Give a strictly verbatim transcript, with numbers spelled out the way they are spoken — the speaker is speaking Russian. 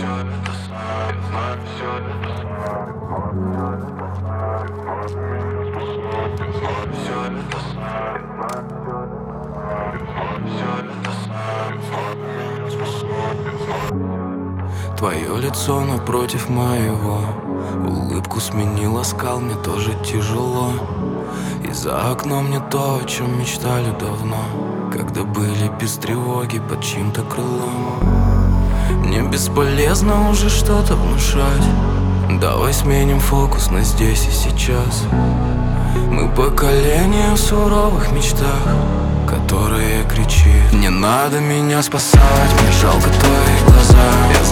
все это знаю, я знаю все это знаю. Все это знаю, все это знаю. Твое лицо напротив моего, улыбку сменил оскал, мне тоже тяжело. И за окном не то, о чем мечтали давно, когда были без тревоги под чьим-то крылом. Мне бесполезно уже что-то внушать, давай сменим фокус на здесь и сейчас. Мы поколение в суровых мечтах, которое кричит: не надо меня спасать, мне жалко твои глаза. Я